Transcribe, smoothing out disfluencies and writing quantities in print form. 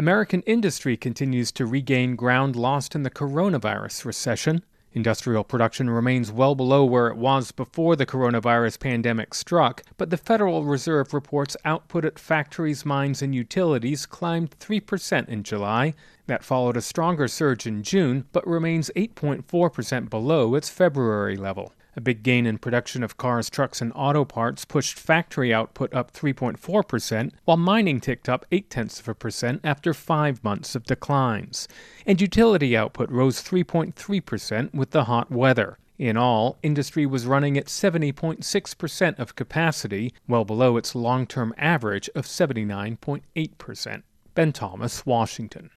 American industry continues to regain ground lost in the coronavirus recession. Industrial production remains well below where it was before the coronavirus pandemic struck, but the Federal Reserve reports output at factories, mines, and utilities climbed 3% in July. That followed a stronger surge in June, but remains 8.4% below its February level. A big gain in production of cars, trucks, and auto parts pushed factory output up 3.4%, while mining ticked up 0.8% after 5 months of declines. And utility output rose 3.3% with the hot weather. In all, industry was running at 70.6% of capacity, well below its long-term average of 79.8%. Ben Thomas, Washington.